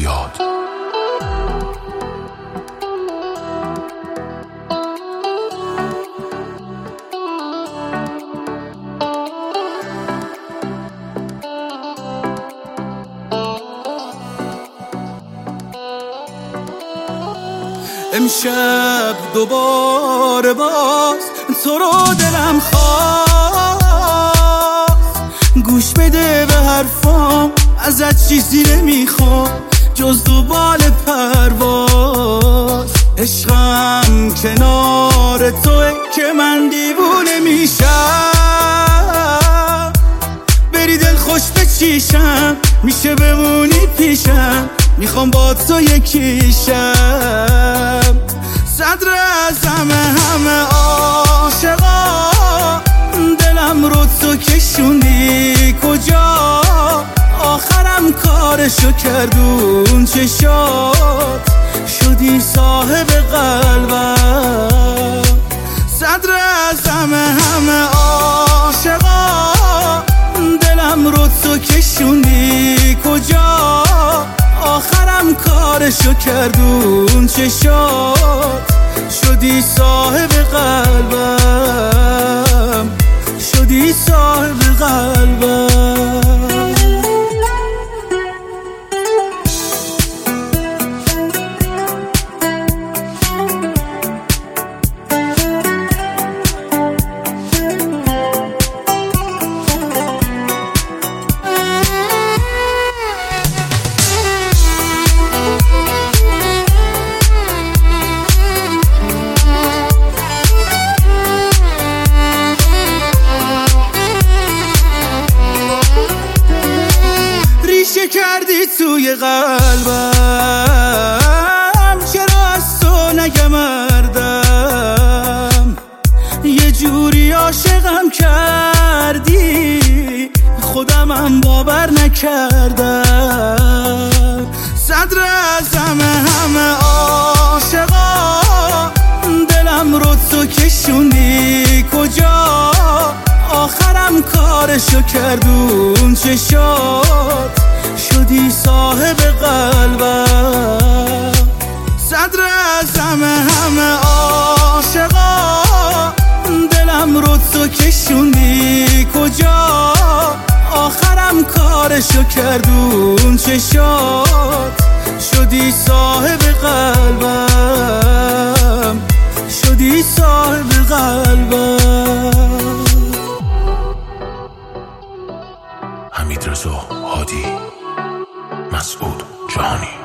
فریاد. امشب دوباره باز تو رو دلم خواست، گوش بده به حرفام، ازت چیزی نمیخوام جز دنبال پرواز. عشقم کنار توه که من دیوونه میشم، بری دل خوش بچیشم، میشه بمونی پیشم، میخوام با تو یکیشم. صدر اعظم همه عاشقا، دلم رو تو کشوندی کجا، آخرم کارشو کردون چشات، شدی صاحب قلبم. صدر اعظم همه عاشقا، دلم رو تو کشوندی کجا، آخرم کارشو کردون چشات، شدی صاحب قلبم، شدی صاحب قلبم. کردی توی قلبم، چرا از تو نگمردم، یه جوری عاشقم کردی خودمم باور نکردم. صدر اعظم همه عاشقا، دلم رو تو کشوندی کجا، آخرم کارشو کردون چشات، شدی صاحب قلبم. صدر اعظم همه عاشقا، دلم رو تو کشوندی کجا، آخرم کارشو کردون چشات، شدی صاحب قلبم، شدی صاحب قلبم. حمیدرضا هادی، مسعود جهانی.